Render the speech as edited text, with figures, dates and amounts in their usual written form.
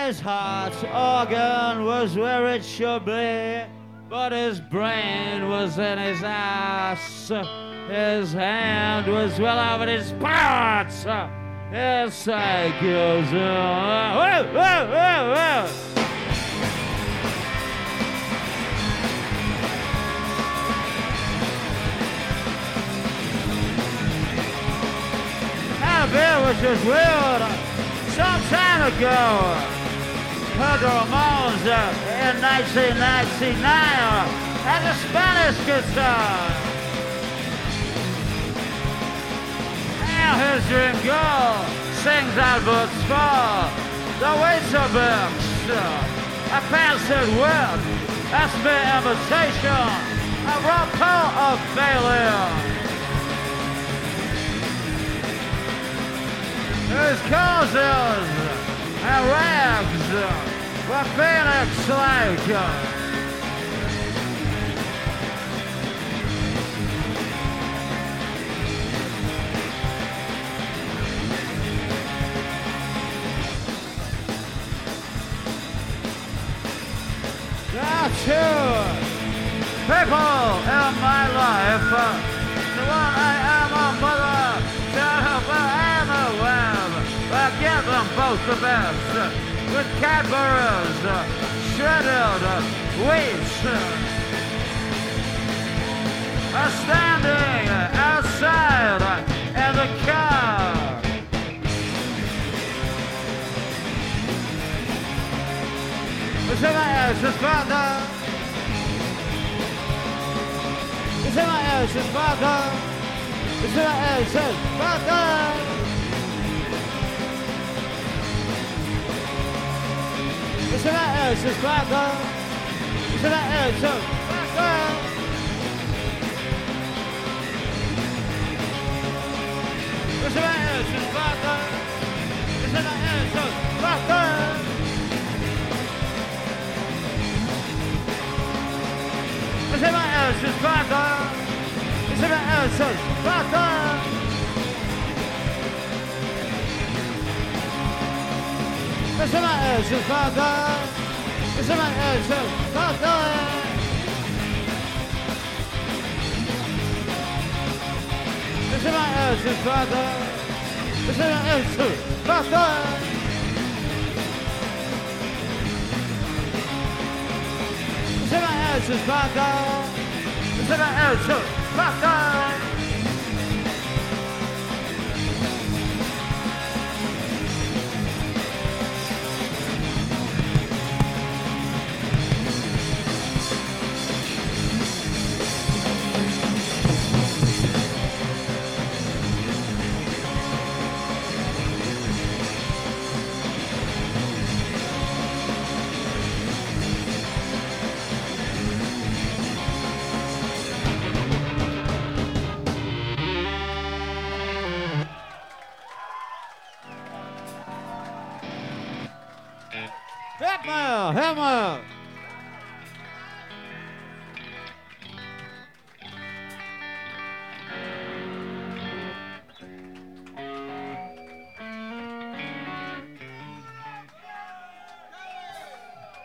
His heart organ was where it should be, but his brain was in his ass. His hand was well over his parts. His cycles. Whoa, whoa, whoa, whoa. Beer was just weird some time ago. Heard the Ramones in 1999 as a Spanish guitar. Now here's Ringo, sings Albert Spar, the Weetabix, a passing word, that's my invitation, a rapport of failure. His causes and rags were phoenix-like. There are two people in my life. The one I am a mother, the other I am a web. I give them both the best, with Cadbury's, shredded wheat. Standing outside in the car. It's in my ashes, father. It's in my ashes, father. It's in my ashes, father. It's in my ashes, father. It's in my ashes, father. It's in my ashes, father. It's in my ashes, father. It's in my ashes, father. It's in my ashes, father. It's in my ashes, father. It's in my ashes, father. It's in my ashes, father. It's in my ashes, father. It's in my ashes, father. It's in my ashes, father. Hammer!